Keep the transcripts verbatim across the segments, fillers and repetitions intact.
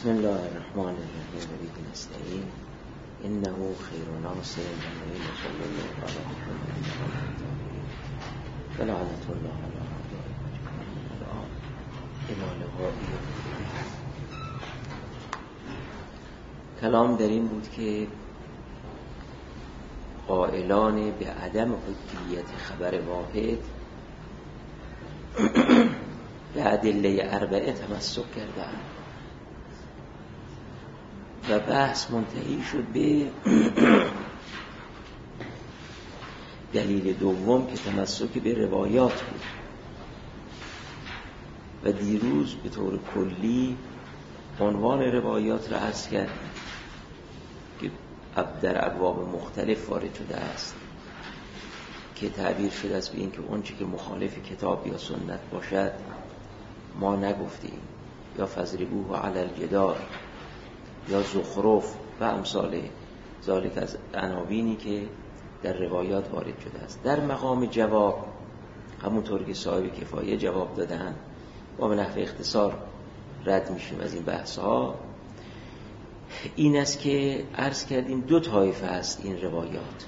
بسم الله الرحمن الرحیم و به نستعین انه خیر ناصر و صلی الله علی محمد و لعنت الله علی اعدائهم الی لقاء. کلام در این بود که قائلان به عدم حجیت خبر واحد به ادله اربعه تمسک کردند و بحث منتهی شد به دلیل دوم که تمسک به روایات بود و دیروز به طور کلی عنوان روایات را عرض کردیم که در ابواب مختلف وارد شده است که تعبیر شده است به این که اون چی که مخالف کتاب یا سنت باشد ما نگفتیم، یا فضربوه علی الجدار یا زخرف و امثال ذالک از عناوینی که در روایات وارد شده است. در مقام جواب همونطور که صاحب کفایه جواب دادن و به نحو اختصار رد میشیم از این بحث ها، این است که عرض کردیم دو طایفه است این روایات.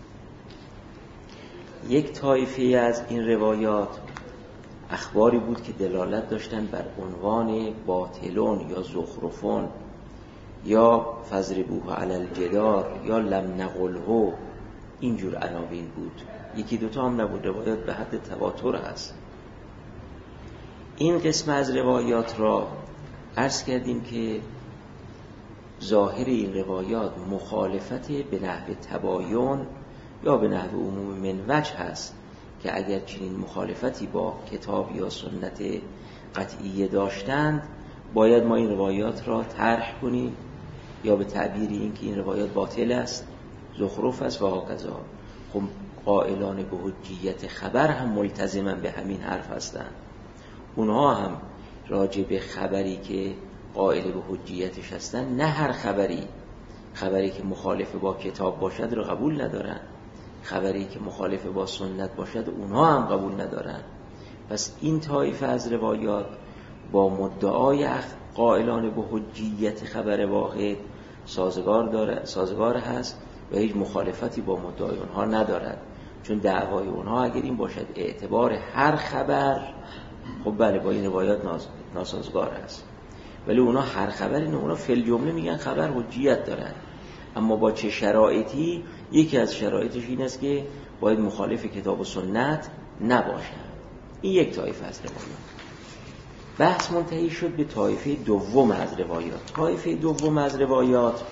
یک طایفه از این روایات اخباری بود که دلالت داشتن بر عنوان باطلون یا زخرفون یا فضربوه علی الجدار یا لم نقله، اینجور عناوین بود. یکی دوتا هم نبود، روایات به حد تواتر هست. این قسم از روایات را عرض کردیم که ظاهر این روایات مخالفت به نحو تباین یا به نحو عموم من وجه هست که اگر چنین مخالفتی با کتاب یا سنت قطعیه داشتند باید ما این روایات را طرح کنیم، یا به تعبیری این که این روایات باطل است، زخرف است و هکذا. خب قائلان به حجیت خبر هم ملتزمن به همین حرف هستند. اونها هم راجع به خبری که قائل به حجیتش هستند، نه هر خبری خبری که مخالف با کتاب باشد رو قبول ندارن، خبری که مخالف با سنت باشد اونها هم قبول ندارن. پس این طایفه از روایات با مدعای قائلان به حجیت خبر واحد سازگار داره، سازگار هست و هیچ مخالفتی با مدعای اونها ندارد. چون دعوای اونها اگر این باشد اعتبار هر خبر، خب بله با این روایات ناسازگار است. ولی اونها هر خبری نه، اونها فی الجمله میگن خبر حجیت دارد، اما با چه شرایطی؟ یکی از شرایطش این است که باید مخالف کتاب و سنت نباشد. این یک طایفه از روایات. بحث منتهی شد به طایفه دوم از روایات. طایفه دوم از روایات،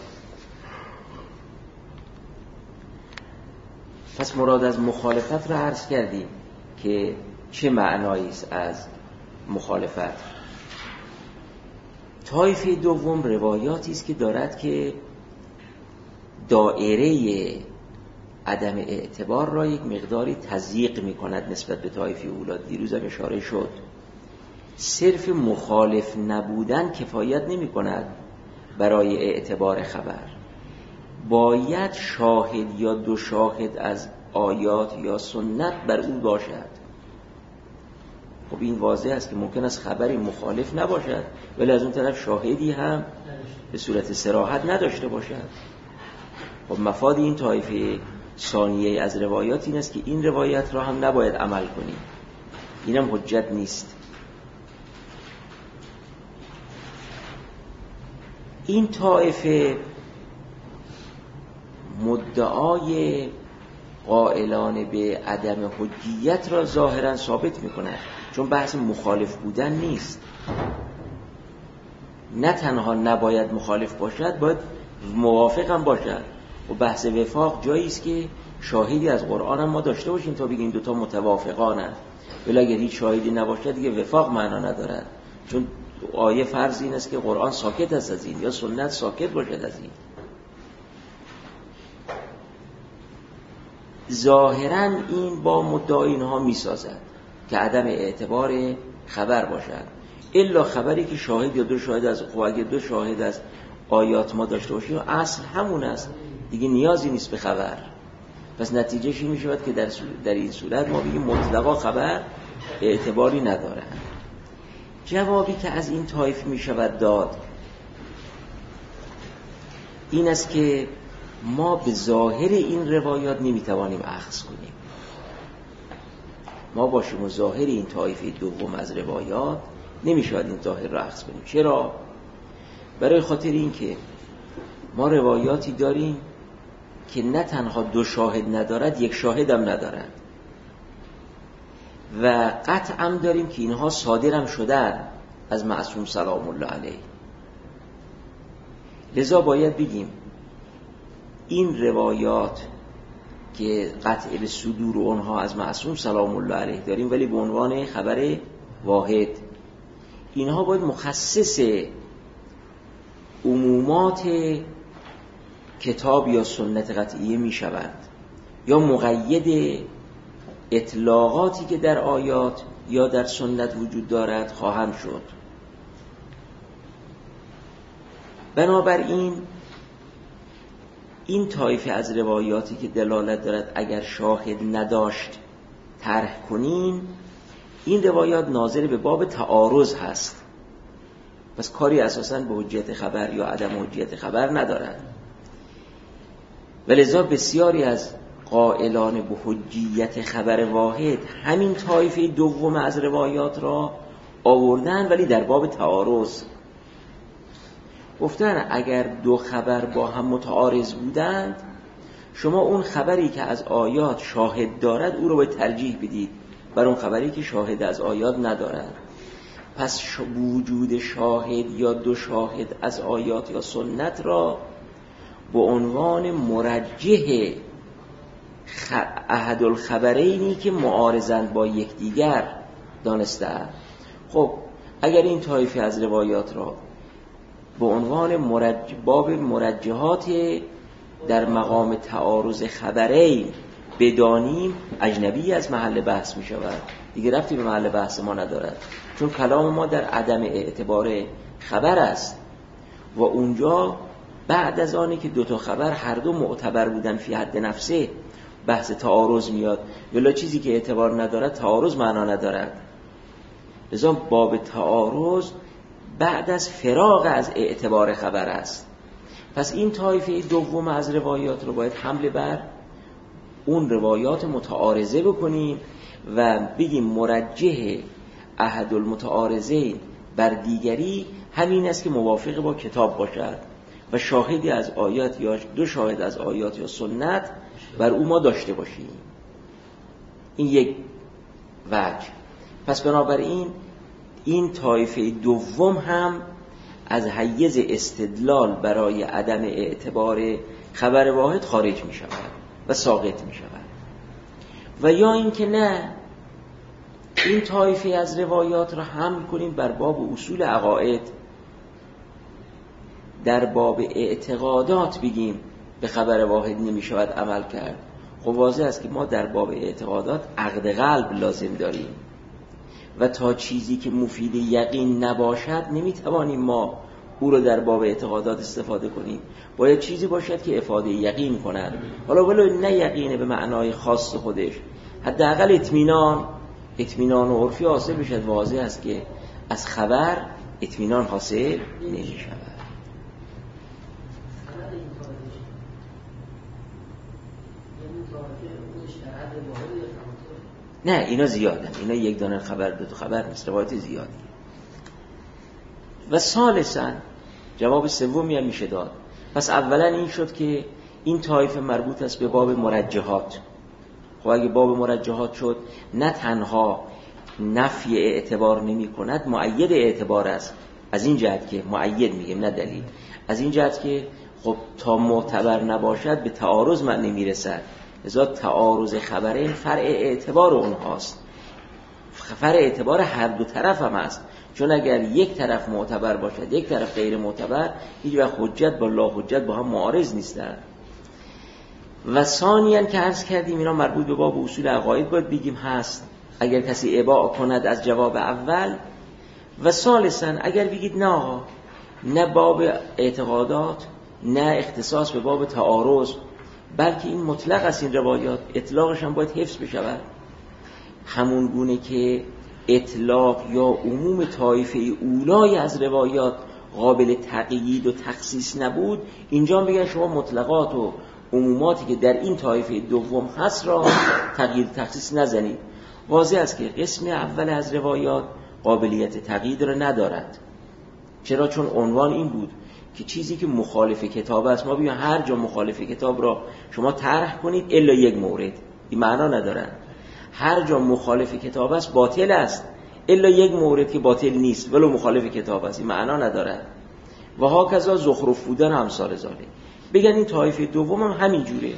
پس مراد از مخالفت را عرض کردیم که چه معنایی است از مخالفت. طایفه دوم روایاتی است که دارد که دائره عدم اعتبار را یک مقداری تضییق می کند نسبت به طایفه اولی. دیروز هم اشاره شد صرف مخالف نبودن کفایت نمی کند برای اعتبار خبر، باید شاهد یا دو شاهد از آیات یا سنت بر او باشد. خب این واضح است که ممکن است خبری مخالف نباشد ولی از اون طرف شاهدی هم به صورت صراحت نداشته باشد. خب مفاد این طایفه ثانیه از روایات این است که این روایت را هم نباید عمل کنیم، اینم حجت نیست. این طایفه مدعای قائلان به عدم حجیت را ظاهرا ثابت میکنه، چون بحث مخالف بودن نیست. نه تنها نباید مخالف باشد، باید موافق هم باشد. و بحث وفاق جایی است که شاهدی از قرآن هم ما داشته باشیم تا بگیم دوتا متوافقانند، ولی اگر هیچ شاهدی نباشد دیگه وفاق معنا ندارد. چون آیه فرض این است که قرآن ساکت است از این یا سنت ساکت باشد از این. ظاهرا این با مدعای اینها میسازد که عدم اعتبار خبر باشد، الا خبری که شاهد یا دو شاهد از خب اگه دو شاهد از آیات ما داشته باشیم اصل همون است دیگه، نیازی نیست به خبر. پس نتیجهش این میشود که در, در این صورت ما بگیم مطلقا خبر اعتباری نداره. جوابی که از این طایف میشود داد این است که ما به ظاهر این روایات نمیتوانیم اخذ کنیم. ما باشیم و ظاهر این طایفه دوم از روایات نمیشود این ظاهر را اخذ کنیم. چرا؟ برای خاطر این که ما روایاتی داریم که نه تنها دو شاهد ندارد، یک شاهد هم ندارد و قطعا داریم که اینها صادرم شدن از معصوم سلام الله علیه. لذا باید بگیم این روایات که قطع به صدور و اونها از معصوم سلام الله علیه داریم ولی به عنوان خبر واحد، اینها باید مخصص عمومات کتاب یا سنت قطعیه می شوند یا مقید اطلاقاتی که در آیات یا در سنت وجود دارد خواهند شد. بنابراین این طایفه از روایاتی که دلالت دارد اگر شاهد نداشت طرح کنیم، این روایات ناظر به باب تعارض هست، پس کاری اساساً به حجیت خبر یا عدم حجیت خبر ندارد. ولذا بسیاری از قائلان به حجیت خبر واحد همین طایفه دوم از روایات را آوردن ولی در باب تعارض گفتن اگر دو خبر با هم متعارض بودند، شما اون خبری که از آیات شاهد دارد او رو به ترجیح بدید بر اون خبری که شاهد از آیات ندارد. پس وجود شاهد یا دو شاهد از آیات یا سنت را به عنوان مرجح احد الخبرینی که معارضند با یکدیگر دانستند. خب اگر این طایفه از روایات را به عنوان مرج... باب مرجحات در مقام تعارض خبرین بدانیم، اجنبی از محل بحث می شود، دیگه رفتی به محل بحث ما ندارد، چون کلام ما در عدم اعتبار خبر است و اونجا بعد از آنی که دو تا خبر هر دو معتبر بودن فی حد نفسه بحث تعارض میاد، ولی چیزی که اعتبار ندارد تعارض معنا ندارد. لذا باب تعارض بعد از فراغ از اعتبار خبر است. پس این طایفه دوم از روایات رو باید حمله بر اون روایات متعارضه بکنیم و بگیم مرجح احد المتعارضین بر دیگری همین است که موافق با کتاب باشد و شاهدی از آیات یا دو شاهد از آیات یا سنت بر او ما داشته باشیم. این یک وجه. پس بنابراین این طایفه دوم هم از حیز استدلال برای عدم اعتبار خبر واحد خارج می شود و ساقط می شود. و یا اینکه نه، این طایفه از روایات را حمل کنیم بر باب اصول عقاید، در باب اعتقادات بگیم به خبر واحد نمی شود عمل کرد. خب واضح است که ما در باب اعتقادات عقد قلب لازم داریم و تا چیزی که مفید یقین نباشد نمی توانیم ما او رو در باب اعتقادات استفاده کنیم. باید چیزی باشد که افاده یقین کند، حالا ولو نه یقینه به معنای خاص خودش، حداقل اطمینان اطمینان و عرفی حاصل بشد. واضح است که از خبر اطمینان حاصل نمی شود. نه اینا زیادن، اینا یک دانه خبر دو تا خبر نیست، روایت زیادی. و ثالثاً جواب سومی هم میشه داد. پس اولا این شد که این طایفه مربوط است به باب مرجحات. خب اگه باب مرجحات شد، نه تنها نفی اعتبار نمی کند، مؤید اعتبار است. از این جهت که مؤید میگیم نه دلیل، از این جهت که خب تا معتبر نباشد به تعارض من نمیرسد. لذا تعارض خبرین فرع اعتبار اونهاست، فرع اعتبار هر دو طرف هم است. چون اگر یک طرف معتبر باشد یک طرف غیر معتبر، هیچ وقت حجت با لا حجت با هم معارض نیستند. و ثانیاً که عرض کردیم اینا مربوط به باب اصول عقاید باید بگیم هست اگر کسی اباع کند از جواب اول. و ثالثاً اگر بگید نه آقا، نه باب اعتقادات نه اختصاص به باب تعارض، بلکه این مطلق است، این روایات اطلاقش هم باید حفظ بشود، همون گونه که اطلاق یا عموم طایفه اولای از روایات قابل تقیید و تخصیص نبود، اینجا میگن شما مطلقات و عموماتی که در این طایفه دوم هست را تقیید و تخصیص نزنید. واضح است که قسم اول از روایات قابلیت تقیید را ندارد. چرا؟ چون عنوان این بود که چیزی که مخالف کتاب است، ما بیان هر جا مخالف کتاب را شما طرح کنید الا یک مورد، این معنا ندارد. هر جا مخالف کتاب است باطل است الا یک مورد که باطل نیست ولو مخالف کتاب است، این معنا ندارد. و ها کذا زخرف بودن همسال زاله. بگن این طایفه دوم هم همین جوره،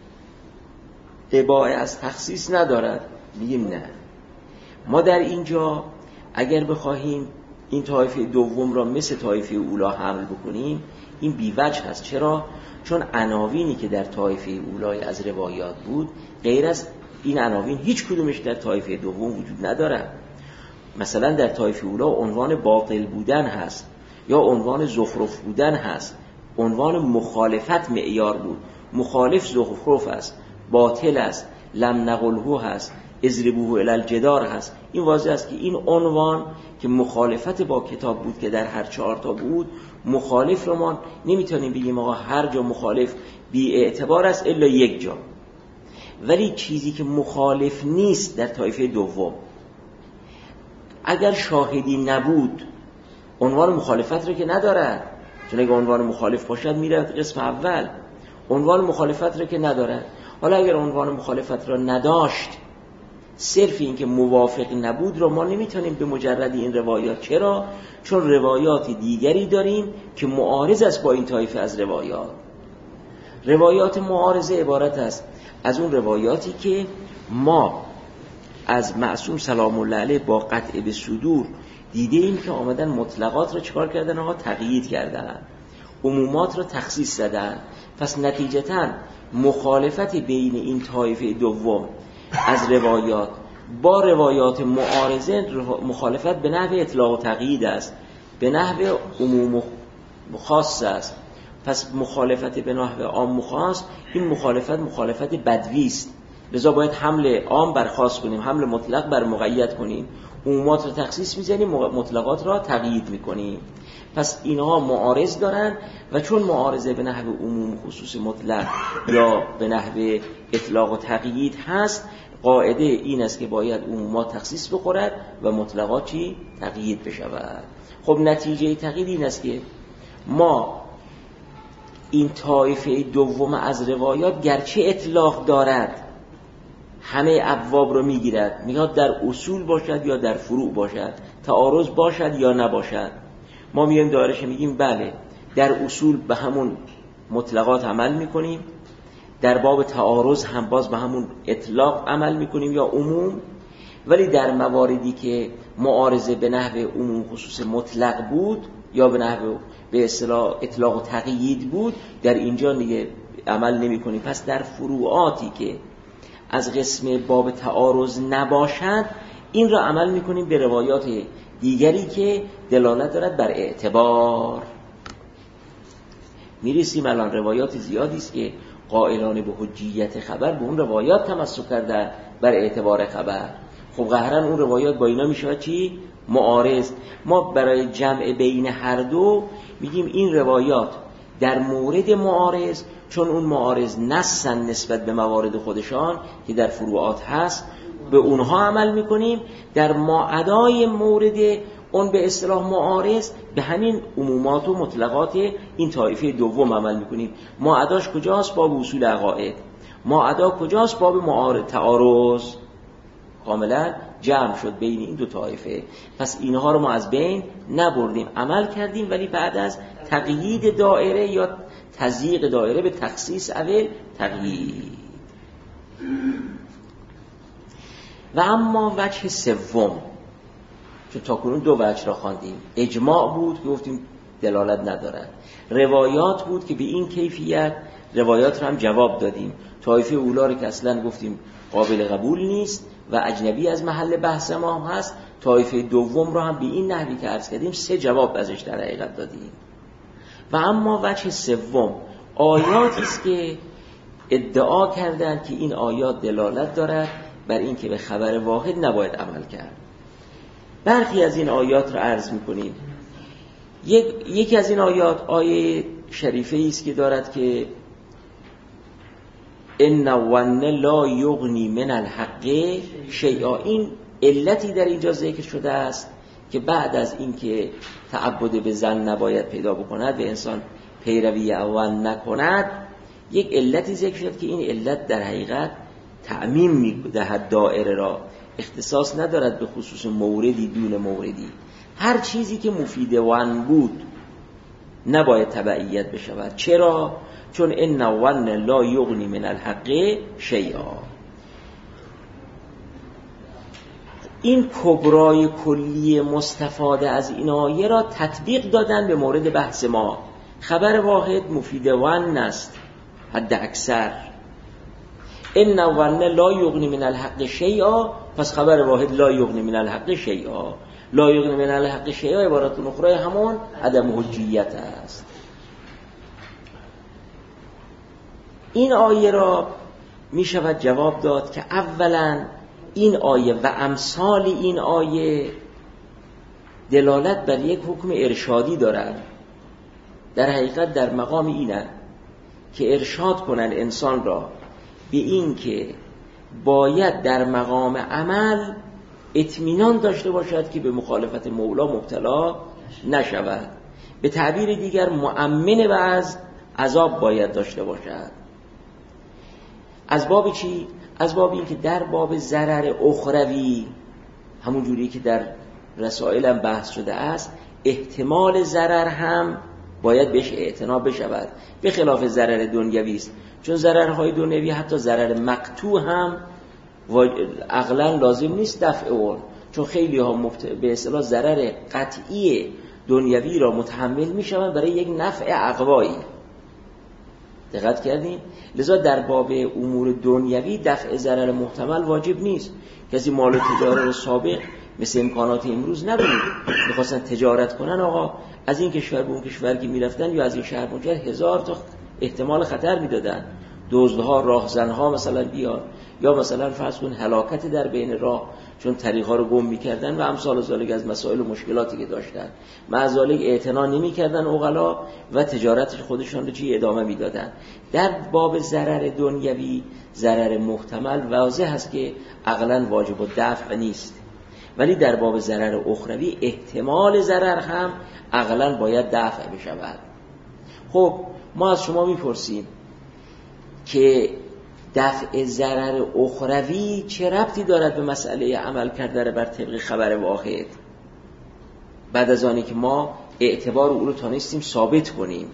اباعه از تخصیص ندارد. میگیم نه، ما در اینجا اگر بخواهیم این طایفه دوم را مثل طایفه اولا حمل بکنیم این بیوجه هست. چرا؟ چون عناوینی که در طایفه اولای از روایات بود غیر از این عناوین هیچ کدومش در طایفه دوم وجود ندارد. مثلا در طایفه اولا عنوان باطل بودن هست یا عنوان زخرف بودن هست. عنوان مخالفت معیار بود، مخالف زخرف است، باطل است، لم نقله هست، اضربوه الی الجدار هست. این واضح است که این عنوان که مخالفت با کتاب بود که در هر چهار تا بود، مخالف رو ما نمیتونیم بگیم آقا هر جا مخالف بی اعتبار است الا یک جا. ولی چیزی که مخالف نیست در طایفه دوم، اگر شاهدی نبود عنوان مخالفت رو که ندارد، چون اگر عنوان مخالف باشد میره قسم اول. عنوان مخالفت رو که ندارد. حالا اگر عنوان مخالفت را نداشت، صرف این که موافق نبود رو ما نمیتونیم به مجرد این روایات. چرا؟ چون روایات دیگری داریم که معارض است با این طایفه از روایات. روایات معارضه عبارت است از اون روایاتی که ما از معصوم سلام الله علیه با قطع به صدور دیده ایم که آمدن مطلقات را چکار کردن؟ آقا تقیید کردن، عمومات را تخصیص زدن. پس نتیجتاً مخالفت بین این طایفه دوم از روایات با روایات معارضه مخالفت به نحو اطلاق و تقیید است، به نحو عموم و خاص است. پس مخالفت به نحو عام و خاص، این مخالفت مخالفت بدوی است. لذا باید حمل عام بر خاص کنیم، حمل مطلق بر مقید کنیم، عمومات را تخصیص میزنیم، مطلقات را تقیید میکنیم. پس اینها معارض دارن و چون معارضه به نحو عموم خصوص مطلق یا به نحو اطلاق و تقیید هست، قاعده این است که باید عمومات تخصیص بخورد و مطلقات چی؟ تقیید بشود. خب نتیجه تقیید این است که ما این طایفه دوم از روایات گرچه اطلاق دارد همه ابواب رو میگیرد، میاد در اصول باشد یا در فروع باشد، تعارض باشد یا نباشد، ما میایم دارش میگیم بله در اصول به همون مطلقات عمل میکنیم، در باب تعارض هم باز به همون اطلاق عمل میکنیم یا عموم، ولی در مواردی که معارضه به نحو عموم خصوص مطلق بود یا به نحو به اصطلاح اطلاق و تقیید بود، در اینجا دیگه عمل نمی کنیم. پس در فروعاتی که از قسم باب تعارض نباشد این را عمل می کنیم به روایات دیگری که دلالت دارد بر اعتبار. می رسیم الان روایات زیادی است که قائلان به حجیت خبر به اون روایات تمسک کردن بر اعتبار خبر. خب قهرن اون روایات با اینا می شود چی؟ معارض. ما برای جمع بین هر دو میگیم این روایات در مورد معارض، چون اون معارض نصن نسبت به موارد خودشان که در فروعات هست، به اونها عمل میکنیم. در ماعدای مورد اون به اصطلاح معارض به همین عمومات و مطلقات این طایفه دوم عمل میکنیم. ماعداش کجاست؟ باب اصول عقاید. ماعدا کجاست؟ باب معارض تعارض. کاملا جمع شد بین این دو طایفه. پس اینها رو ما از بین نبردیم، عمل کردیم، ولی بعد از تقیید دایره یا تضییق دایره به تخصیص اول تقیید. و اما وجه سوم، چون تا کنون دو وجه را خواندیم، اجماع بود که گفتیم دلالت ندارد، روایات بود که به این کیفیت روایات را هم جواب دادیم. طایفه اولا رو که اصلا گفتیم قابل قبول نیست و اجنبی از محل بحث ما هست، طایفه دوم رو هم به این نحوی که عرض کردیم سه جواب ازش در حقیقت دادیم. و اما وجه سوم آیاتی است که ادعا کردند که این آیات دلالت دارد بر این که به خبر واحد نباید عمل کرد. برخی از این آیات رو عرض می‌کنیم. یک یکی از این آیات آیه شریفه است که دارد که ان الظن لا یغنی من الحق شیئا. این علتی در اینجا ذکر شده است که بعد از اینکه تعبد به ظن نباید پیدا بکند و انسان پیروی ظن نکند، یک علتی ذکر شد که این علت در حقیقت تعمیم می‌دهد دائره را، اختصاص ندارد به خصوص موردی دون موردی. هر چیزی که مفید ظن بود نباید تبعیت بشود. چرا؟ چون ان الظن لا یغنی من الحق شیئا. این کبرای کلی مستفاده از این آیه را تطبیق دادن به مورد بحث ما. خبر واحد مفید ظن است حد اکثر. ان الظن لا یغنی من الحق شیئا، پس خبر واحد لا یغنی من الحق شیئا. لا یغنی من الحق شیئا عبارت اخرى همون عدم حجیت است. این آیه را می شود جواب داد که اولا این آیه و امثال این آیه دلالت بر یک حکم ارشادی دارد. در حقیقت در مقام اینه که ارشاد کنند انسان را به این که باید در مقام عمل اطمینان داشته باشد که به مخالفت مولا مبتلا نشود. به تعبیر دیگر مؤمن و از عذاب باید داشته باشد. از باب چی؟ از باب این که در باب ضرر اخروی، همون جوری که در رسائل هم بحث شده است، احتمال ضرر هم باید بهش اعتنا بشود، به خلاف ضرر دنیوی است. چون ضررهای دنیوی حتی ضرر مقطوع هم عقلا لازم نیست دفع اون، چون خیلی ها مفت... به اصطلاح ضرر قطعی دنیوی را متحمل میشوند برای یک نفع عقبایی. دقت کردین؟ لذا در باب امور دنیوی دفع ضرر محتمل واجب نیست. کسی مال تجارت سابق مثل امکانات امروز نبود، میخواستن تجارت کنن، آقا از این کشور به اون کشور که میرفتن یا از این شهر اونجا هزار تا احتمال خطر میدادن. دزدها، راهزنها مثلا بیان، یا مثلا فرض کن هلاکت در بین راه چون طریق‌ها رو گم می‌کردن و امثال ذالک از مسائل و مشکلاتی که داشتن. مع ذالک اعتنا نمی‌کردن عقلا و تجارت خودشون رو چی ادامه میدادن. در باب ضرر دنیوی ضرر محتمل واضح هست که عقلاً واجب الدفع نیست، ولی در باب ضرر اخروی احتمال ضرر هم عقلاً باید دفع بشود. خب ما از شما میپرسیم که دفع ضرر اخروی چه ربطی دارد به مسئله عمل کردن بر طبق خبر واحد، بعد از آنی که ما اعتبار او رو تانستیم ثابت کنیم؟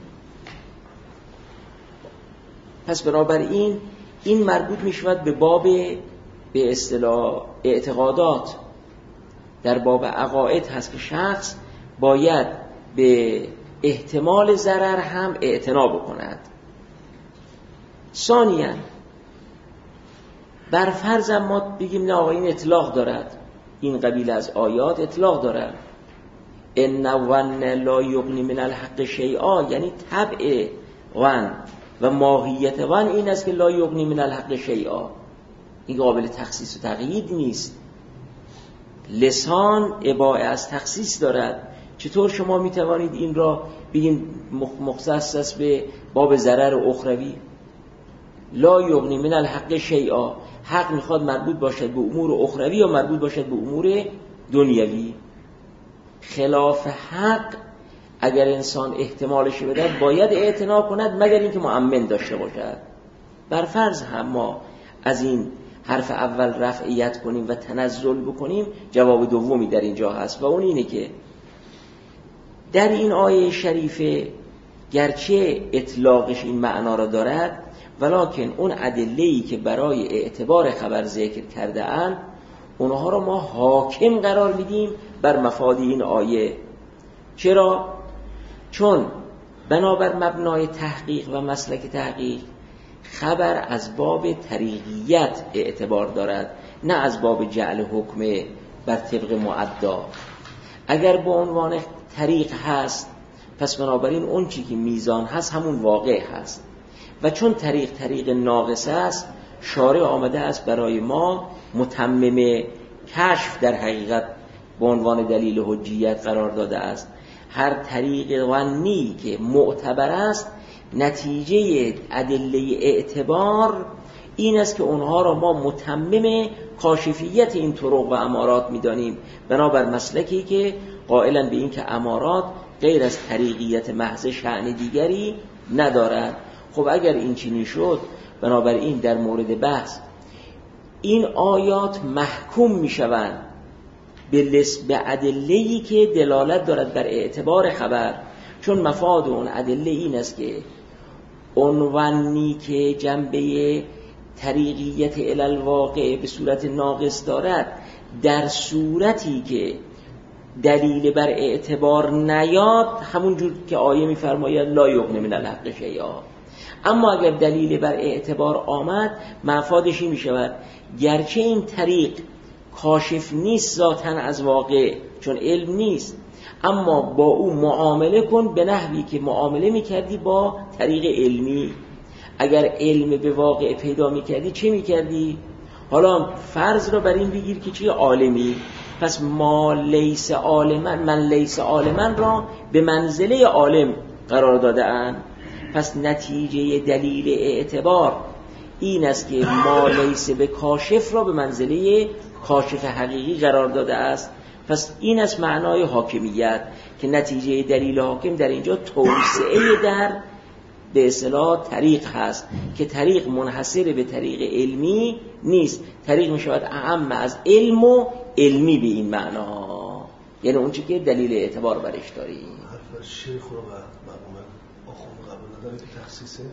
پس بنابراین این مربوط می شود به باب به اصطلاح اعتقادات. در باب عقاید هست که شخص باید به احتمال ضرر هم اعتنا بکند. ثانیاً بر فرض ما بگیم نه آقا این اطلاق دارد، این قبیل از آیات اطلاق دارد، ان الظن لا یغنی من الحق شیئا، یعنی طبع ظن و ماهیت ظن این است که لا یغنی من الحق شیئا، این قابل تخصیص و تقیید نیست. لسان اباحه از تخصیص دارد. چطور شما میتوانید این را بگین مختص است به باب ضرر اخروی؟ لا یغنی من الحق شیئا، حق میخواد مربوط باشد به امور اخروی یا مربوط باشد به امور دنیوی؟ خلاف حق اگر انسان احتمالش بده باید اعتنا کند مگر اینکه مؤمن داشته باشد. بر فرض هم ما از این حرف اول رفعیت کنیم و تنزل بکنیم، جواب دومی در اینجا هست و اون اینه که در این آیه شریفه گرچه اطلاقش این معنا را دارد، ولکن اون ادله‌ای که برای اعتبار خبر ذکر کرده اند اونها رو ما حاکم قرار میدیم بر مفاد این آیه. چرا؟ چون بنابر مبنای تحقیق و مسلک تحقیق خبر از باب طریقیت اعتبار دارد، نه از باب جعل حکم بر طبق معدا. اگر با عنوان طریق هست پس بنابراین اون چی که میزان هست همون واقع هست، و چون طریق طریق ناقص است شارع آمده است برای ما متمم کشف در حقیقت به عنوان دلیل حجیت قرار داده است. هر طریق ظنی که معتبر است نتیجه ادله اعتبار این است که اونها را ما متمم کاشفیت این طرق و امارات می‌دانیم، بنابر مسلکی که قائلا به این که امارات غیر از طریقیت محض شأن دیگری ندارند. خب اگر این چنین شد، بنابراین در مورد بحث این آیات محکوم میشوند به به ادله‌ای که دلالت دارد بر اعتبار خبر، چون مفاد اون ادله این است که عنوانی که جنبه طریقیت الالواقع به صورت ناقص دارد، در صورتی که دلیل بر اعتبار نیاد همون جور که آیه می‌فرماید لا یغنی من الحق شیئا. اما اگر دلیل بر اعتبار آمد، مفادش این می‌شود گرچه این طریق کاشف نیست ذاتاً از واقع چون علم نیست، اما با او معامله کن به نحوی که معامله می‌کردی با طریق علمی. اگر علم به واقع پیدا می‌کردی چه می‌کردی؟ حالا فرض را بر این بگیر که چی عالمی، پس ما لیس عالمن، من لیس عالمن را به منزله عالم قرار داده اند. پس نتیجه دلیل اعتبار این است که ما لیس به کاشف را به منزله کاشف حقیقی قرار داده است. پس این است معنای حاکمیت که نتیجه دلیل حاکم در اینجا توسعه در به اصطلاح طریق هست که طریق منحصر به طریق علمی نیست، طریق می شود اعم از علم و علمی به این معنا، یعنی اون چی که دلیل اعتبار برش داریم. حرف شیخ رو و مرحوم آخوند قبول نداره که تخصیصه؟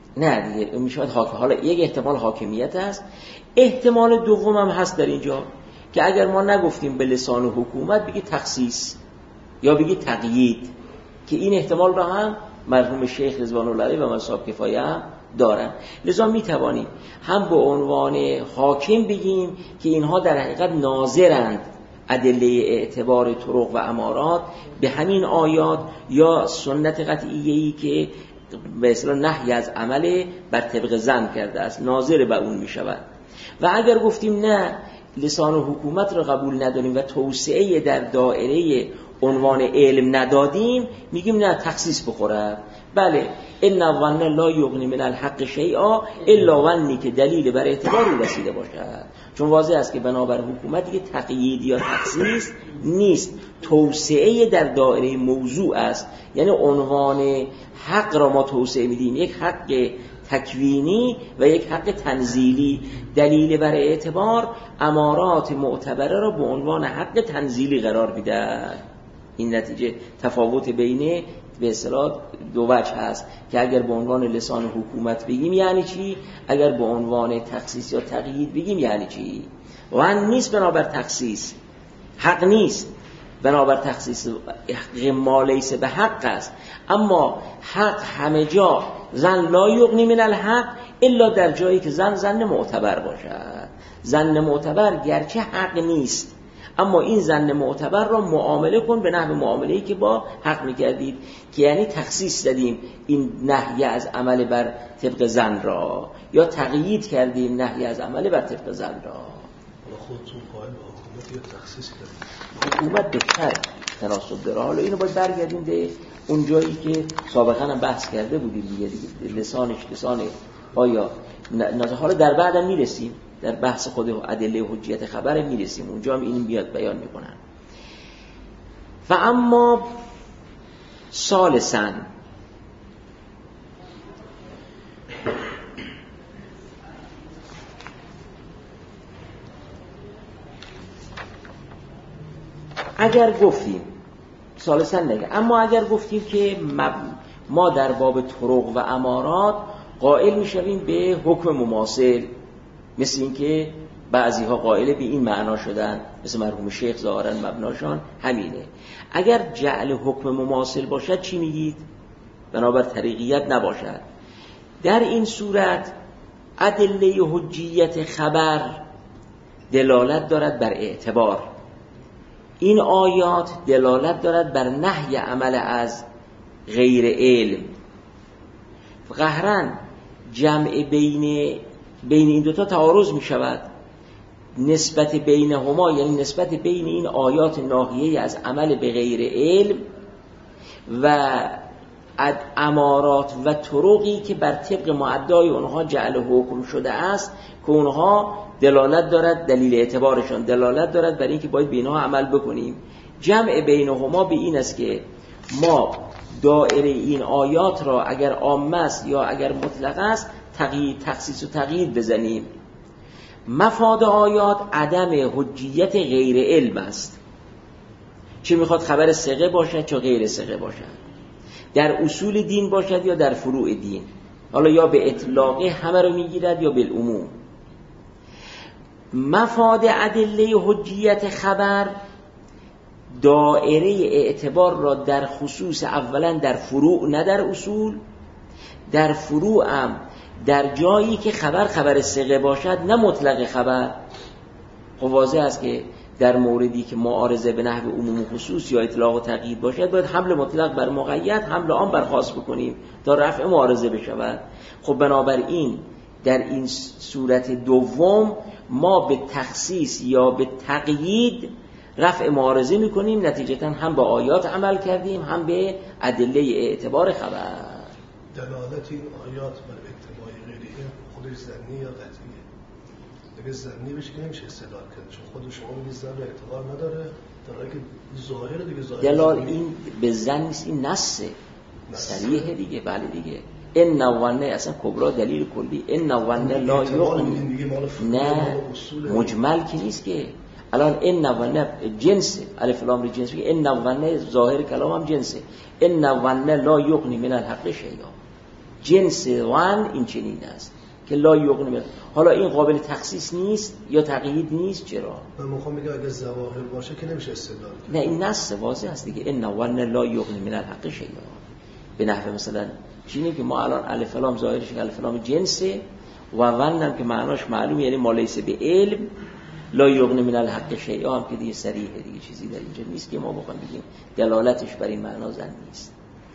نه دیگه می شود حاکم. حالا یک احتمال حاکمیت هست، احتمال دوم هم هست در اینجا که اگر ما نگفتیم به لسان حکومت بگی تخصیص یا بگی تقیید، که این احتمال را هم مرحوم شیخ رضوان الله علیه و مصاب کفایه هم دارن. لذا می توانیم هم به عنوان حاکم بگیم که اینها در حقیقت ناظرند ادله اعتبار طرق و امارات به همین آیات یا سنت قطعیه‌ای که به اصطلاح نهی از عمل بر طبق ظن کرده است ناظر به اون می شود. و اگر گفتیم نه لسان حکومت را قبول نداریم و توسعه در دایره عنوان علم ندادیم، میگیم نه تخصیص بخوره. بله ان الظن لا یغنی من الحق شیئا الا ظنی که دلیل بر اعتباری رسیده باشد، چون واضح است که بنابر حکومت دیگه تقیید یا تخصیص نیست، توسعه در دایره موضوع است. یعنی عنوان حق را ما توسعه میدیم، یک حق تکوینی و یک حق تنزیلی. دلیل بر اعتبار امارات معتبره را به عنوان حق تنزیلی قرار میده. این نتیجه تفاوت بین به اصطلاح دو وجه هست که اگر به عنوان لسان حکومت بگیم یعنی چی، اگر به عنوان تخصیص یا تقیید بگیم یعنی چی. وان نیست بنابر تخصیص، حق نیست بنابر تخصیص، حق ما لیس به حق است. اما حق همه جا، ظن لا یغنی من الحق الا در جایی که ظن ظن معتبر باشد. ظن معتبر گرچه حق نیست، اما این ظن معتبر را معامله کن به نحو معامله‌ای که با حق می‌کردید، که یعنی تخصیص دادیم این نهی از عمل بر طبق ظن را، یا تقیید کردیم نهی از عمل بر طبق ظن را. حالا خودتون قائل به حکومت یا تخصیص کردید؟ حکومت بهتر تناسب داره. حالا اینو باید برگردیم به اون جایی که سابقا هم بحث کرده بودیم دیگه, دیگه. لسانش لسان آیا نه، حالا در بعدم میرسیم در بحث خود ادله حجیت خبر میرسیم، اونجا هم این بیاد بیان میکنن. و اما ثالثاً اگر گفتیم ثالثاً نگه اما اگر گفتیم که ما در باب طرق و امارات قائل میشویم به حکم مماثل، مثل این که بعضی ها قائل به این معنا شدن، مثل مرحوم شیخ ظاهرا مبناشان همینه. اگر جعل حکم مماثل باشد چی میگید؟ بنابر طریقیت نباشد. در این صورت ادله حجیت خبر دلالت دارد بر اعتبار، این آیات دلالت دارد بر نهی عمل از غیر علم. قهرن جمع بین بین این دوتا تعارض می شود. نسبت بینهما یعنی نسبت بین این آیات ناهیه از عمل به غیر علم و امارات و طرقی که بر طبق معدای اونها جعل حکم شده است که اونها دلالت دارد، دلیل اعتبارشان دلالت دارد برای اینکه باید به اینها عمل بکنیم. جمع بینهما به این است که ما دایره این آیات را اگر عام است یا اگر مطلق است تقیید، تخصیص و تقیید بزنیم. مفاد آیات عدم حجیت غیر علم است، چه میخواد خبر ثقه باشد چه غیر ثقه باشد، در اصول دین باشد یا در فروع دین، حالا یا به اطلاق همه رو میگیرد یا بالعموم. مفاد ادله حجیت خبر دائره اعتبار را در خصوص اولا در فروع نه در اصول، در فروع هم در جایی که خبر خبر ثقه باشد نه مطلق خبر. خب واضح است که در موردی که معارضه به نحو عموم خصوص یا اطلاق و تقیید باشد باید حمل مطلق بر مقید، حمل عام بر خاص بکنیم تا رفع معارضه بشود. خب بنابراین در این صورت دوم ما به تخصیص یا به تقیید رفع معارضه میکنیم، نتیجتا هم به آیات عمل کردیم هم به ادله اعتبار خبر. دلالت این آیات بر اتباع غیر علم خودش ظنی یا قطعیه؟ اگه ظنی بشه که نمیشه استدلال کرد، چون خود شما میگید ظن اعتبار نداره، در حالی که ظاهر دیگه ظاهر دلال این به ظن نیست، این نصه صریحه دیگه. بله دیگه این نوانه اصلا کبرا دلیل کلی، این نوانه لا یقنی، نه مجمل که نیست که الان این نوانه جنسه، الف لام ر جنس، این نوانه ظاهر کلام هم جنسه، این نوانه لا یقنی من الحق شیئا، جنس وان این چنین است که لا یقنی من. حالا این قابل تخصیص نیست یا تقیید نیست، چرا؟ من میخوام بگم اگه ظواهر باشه که نمیشه استدلال کرد. نه این نص واضح است دیگه، این نوانه لا یقنی من الحق شیئا. به نحو مثلا چینی که ما الان الف لام ظاهرش الف لام جنسه و ونم که معناش معلوم، یعنی ما لیس به علم، لا یغنی من الحق شیئا هم که دیگه صریحه دیگه، چیزی در اینجا نیست که ما بخوایم بگیم دلالتش بر این معنا زن نیست.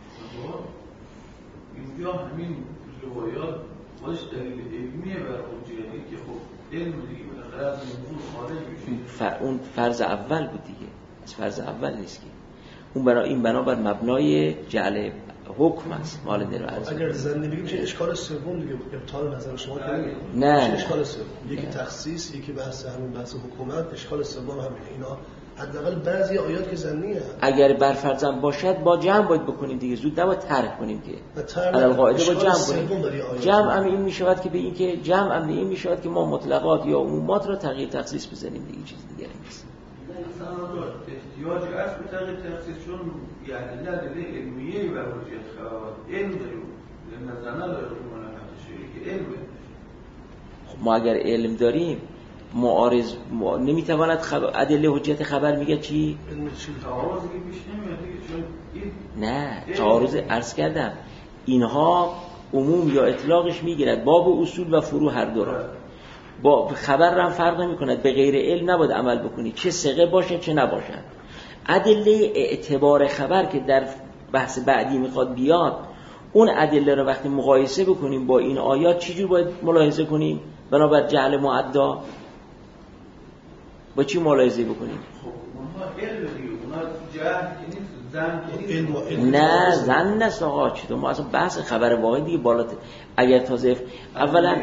اینجا همین روایات باش دلیل علمیه بر حجیتی که خب علم دیگه بالاخره از موضوع خارج میشه. اون فرض اول بود دیگه، از فرض اول نیست که اون برای این بنابر مبنای جعل حکم است. مال در عرض اگر زنی بگیم چه اشکال سوم دیگه ابطال نظر شما کنید؟ نه چه اشکال سوم؟ یکی تخصیص، یکی بحث همون بحث حکومت، اشکال سوم همینه. اینا حداقل بعضی آیات که زنیه اگر بر فرضم باشد با جمع باید بکنیم دیگه، زود نباید ترک کنیم که علل قاعده با جمع کنیم. جمع هم این میشود که به این که جمع هم این میشود که ما مطلقات یا عمومات را تغییر تخصیص بزنیم دیگه، چیز دیگه نیست. احتیاج است به تغییر تخصیص، چون یعنی دلیل علمیه بر حجیت خبر علم داریم، نظر نداره که منحصر که علم. خب ما اگر علم داریم معارض ما نمیتواند خبر ادله حجیت خبر میگه چی؟ تعارض که پیش نمیاد دیگه، چون این نه تعارض عرض کردم اینها عموم یا اطلاقش میگیرد باب اصول و فروع هر دو را. با خبر هم فرق نمی کند، به غیر علم نباید عمل بکنی، چه ثقه باشه چه نباشه. ادله اعتبار خبر که در بحث بعدی میخواد بیاد، اون ادله رو وقتی مقایسه بکنیم با این آیات چجور باید ملاحظه کنیم؟ بنابر جعل معدا با چی ملاحظه بکنیم؟ خب اونها علم دیگه، اونها جهل که نیست، زن که نیست. نه زن نست آقا، چطور ما اصلا بحث خبر واقعی دیگه بالاتر. اگر تازه اولا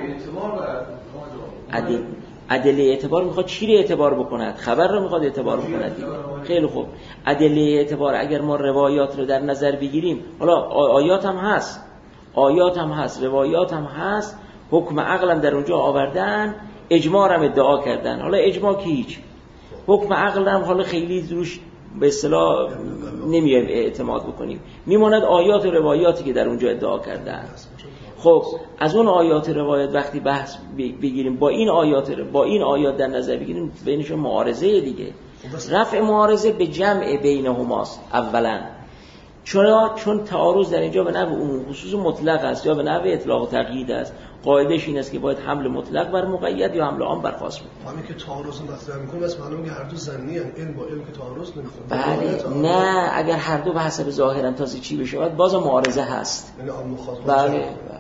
ادله ادله اعتبار میخواد چی رو اعتبار بکند؟ خبر رو میخواد اعتبار بکند دیگه. خیلی خوب، ادله اعتبار اگر ما روایات رو در نظر بگیریم، حالا آیات هم هست، آیات هم هست، روایات هم هست، حکم عقل هم در اونجا آوردن، اجماع هم ادعا کردن. حالا اجماع که هیچ، حکم عقل هم حالا خیلی روش به اصطلاح نمیایم اعتماد بکنیم، میماند آیات و روایاتی که در اونجا ادعا کردن. خب از اون آیات روایت وقتی بحث بگیریم با این آیات با این آیات در نظر بگیریم، بینشون معارضه دیگه. رفع معارضه به جمع بینهماست اولا، چرا؟ چون تعارض در اینجا به نحو عموم خصوص مطلق است یا به نحو اطلاق و تقیید است. قاعدهش این است که باید حمل مطلق بر مقید یا حمل عام بر خاص بود. همین که تعارض مطرح می‌کنه بس معلومه که هر دو ظنی ان، علم با علم که تعارض نمی‌کنه. بله نه، اگر هر دو به حسب ظاهرن تازه چی بشه باز معارضه هست. یعنی عام مخاطب. بله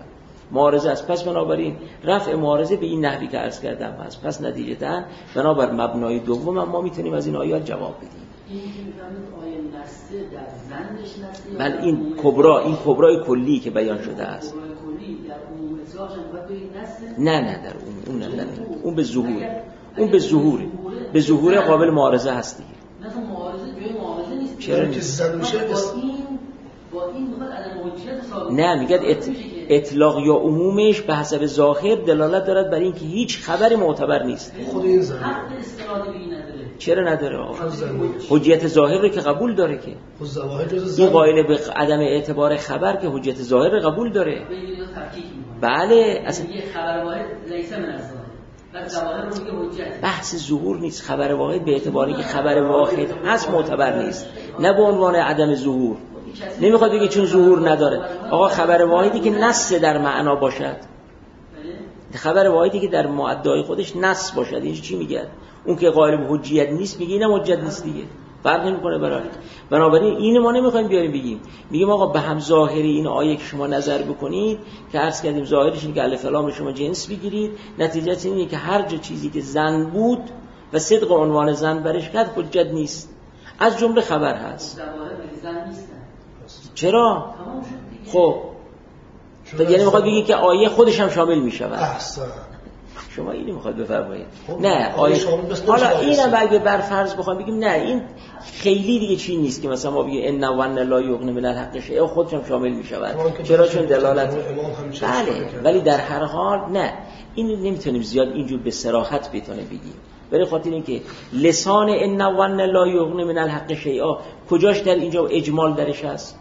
معارضه است. پس بنابراین رفع معارضه به این نحوی که عرض کردم هست. پس نتیجتاً بنابر مبنای دوم ما میتونیم از این آیات جواب بدیم. این که میفهمید آیه نسته در زندش نسته، بله این کبرا، این کبرای کلی که بیان شده است. کبرای کلی در عموم اطلاقش هم باید بگید نسته؟ نه نه در اون اون نه, نه. اون به ظهوره. اون به ظهوره. به ظهور قابل معارضه هست دیگه. نه تو معارضه جای معارضه نیست. چرا نیست؟ با این با این میخواد عدم حجیت ثابت. نه میگه ات... اطلاق یا عمومش به حسب ظاهر دلالت دارد بر اینکه هیچ خبری معتبر نیست. خود این زمین حق استناد به این نداره. چرا نداره آقا؟ حجیت ظاهر رو که قبول داره که. این قائل به عدم اعتبار خبر که حجیت ظاهر رو قبول داره. بله اصلا یه خبر واحد لیس من الظاهر. بعد ظاهر رو میگه حجت. بحث ظهور نیست. خبر واحد به اعتباری که خبر واحد هست معتبر نیست. نه به عنوان عدم ظهور. نمیخواد بگه چون ظهور نداره. آقا خبر واحدی که نص در معنا باشد. خبر واحدی که در مؤدای خودش نص باشد. این چی میگه؟ اون که قائل به حجیت نیست میگه اینم حجت نیست دیگه. فرق نمیکنه برای. بنابراین این ما نمیخوایم بیاریم بگیم. میگیم آقا به هم ظاهری این آیه که شما نظر بکنید که عرض کردیم ظاهرش اینه که الف لام رو شما جنس بگیرید، نتیجه اینه که هر جا چیزی که زن بود و صدق عنوان زن برش کرد حجت نیست. از جمله خبر هست. زن نیستن. چرا؟ خب یعنی میخواد بگی که آیه خودش هم شامل میشود. احسن. شما اینو میخواد بفرمایید. نه آیه حالا اینم اگه بر فرض بخوام بگیم نه این خیلی دیگه چی نیست که مثلا ما بگیم ان ون لا یغنی من الحق شیء خودش هم شامل میشود. چرا؟ چون دلالت بله ولی در هر حال نه این نمیتونیم زیاد اینجور به صراحت بتونه بگیم. برای خاطر اینکه لسان ان ون لا یغنی من الحق شیء کجاش در اینجا اجمال درش هست؟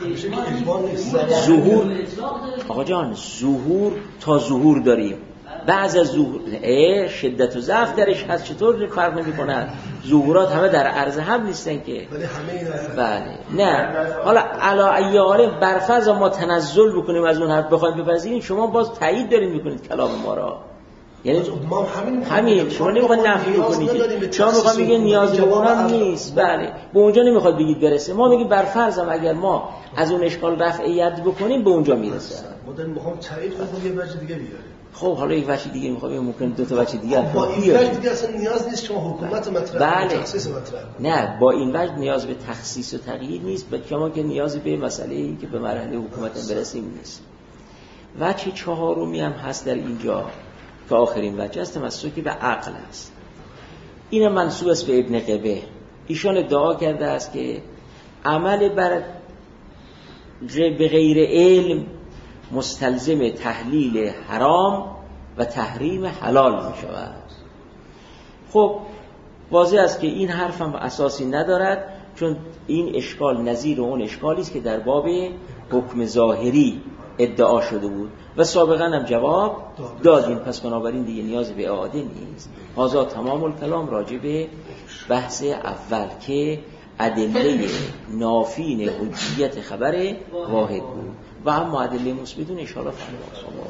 ظهور آقا جان ظهور تا ظهور داریم. بعض از ظهور شدت و ضعف درش هست. چطور فرق نمی‌کنه؟ ظهورات همه در عرض هم نیستن که. ولی همه بله نه حالا علا ایاره برفرض ما تنزل بکنیم از اون حرف بخوایم بپذیریم شما باز تایید دارین میکنید کلام ما را. یعنی ما همین همین شما نمیخواد نفی بکنید. شما میخواد بگید نیاز به قرآن نیست. بله به اونجا نمیخواد بگید برسه. ما میگیم برفرضم اگر ما از اون اشکال رفع ید بکنیم به اونجا میرسه. ما داریم میخوام تایید کنیم یه وجه دیگه بیاریم. خب حالا یک وجه دیگه میخوام ممکن دو تا وجه دیگه با این وجه دیگه اصلا نیاز نیست شما حکومت مطرح بله. تخصیص مطرح نه با این وجه نیاز به تخصیص و تغییر نیست بلکه شما که نیاز به مسئله‌ای که به مرحله حکومت برسیم نیست. وجه چهارمی هم هست در اینجا که آخرین وجه است تمسکی به عقل است. این منسوب است به ابن قبه. ایشان ادعا کرده است که عمل بر به غیر علم مستلزم تحلیل حرام و تحریم حلال می شود. خب واضح است که این حرف هم اساسی ندارد چون این اشکال نظیر اون اشکالی است که در باب حکم ظاهری ادعا شده بود و سابقا هم جواب دادیم. پس بنابراین دیگه نیاز به اعاده نیست. هذا تمام الکلام راجع به بحث اول که ادله نافین حجیت خبر واحد بود و هم معادله مثبتون اشاره فرمود.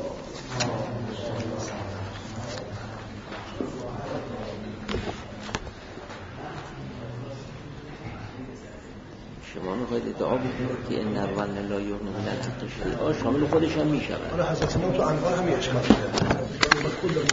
شما میخواید ادعا بکنید که ان نرون لا یغنی من الحق شیئا شامل خودش هم میشود. حالا حضرت امام تو انوار هم اشکال کرده.